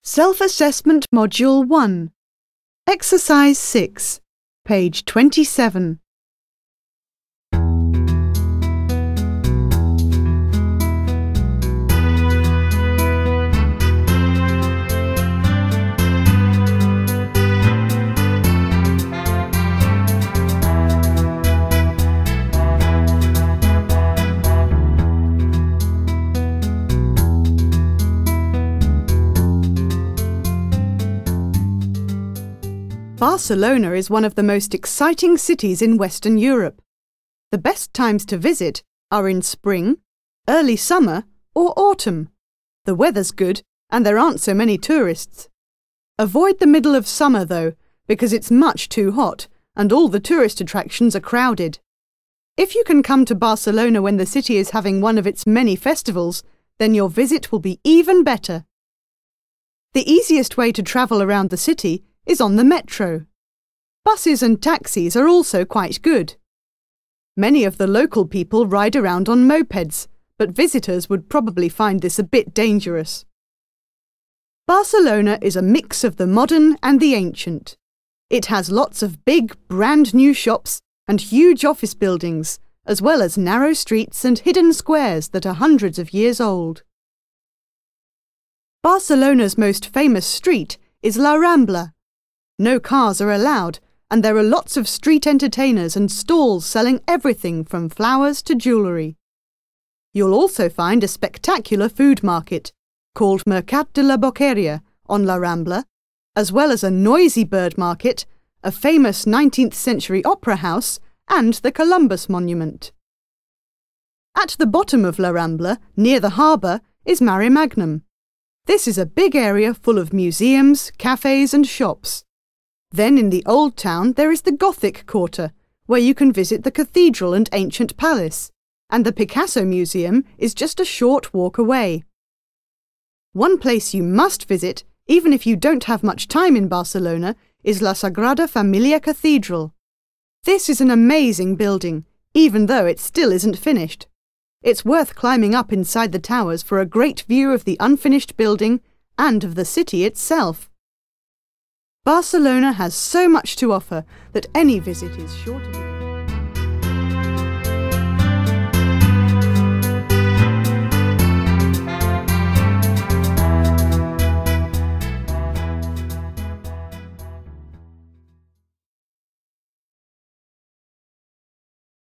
Self-Assessment Module 1. Exercise 6, page 27. Barcelona is one of the most exciting cities in Western Europe. The best times to visit are in spring, early summer or autumn. The weather's good and there aren't so many tourists. Avoid the middle of summer though, because it's much too hot and all the tourist attractions are crowded. If you can come to Barcelona when the city is having one of its many festivals, then your visit will be even better. The easiest way to travel around the city is on the metro. Buses and taxis are also quite good. Many of the local people ride around on mopeds, but visitors would probably find this a bit dangerous. Barcelona is a mix of the modern and the ancient. It has lots of big, brand new shops and huge office buildings, as well as narrow streets and hidden squares that are hundreds of years old. Barcelona's most famous street is La Rambla. No cars are allowed, and there are lots of street entertainers and stalls selling everything from flowers to jewellery. You'll also find a spectacular food market, called Mercat de la Boqueria, on La Rambla, as well as a noisy bird market, a famous 19th century opera house, and the Columbus Monument. At the bottom of La Rambla, near the harbour, is Maremagnum. This is a big area full of museums, cafes and shops. Then in the Old Town there is the Gothic Quarter, where you can visit the cathedral and ancient palace, and the Picasso Museum is just a short walk away. One place you must visit, even if you don't have much time in Barcelona, is La Sagrada Familia Cathedral. This is an amazing building, even though it still isn't finished. It's worth climbing up inside the towers for a great view of the unfinished building and of the city itself. Barcelona has so much to offer that any visit is sure to be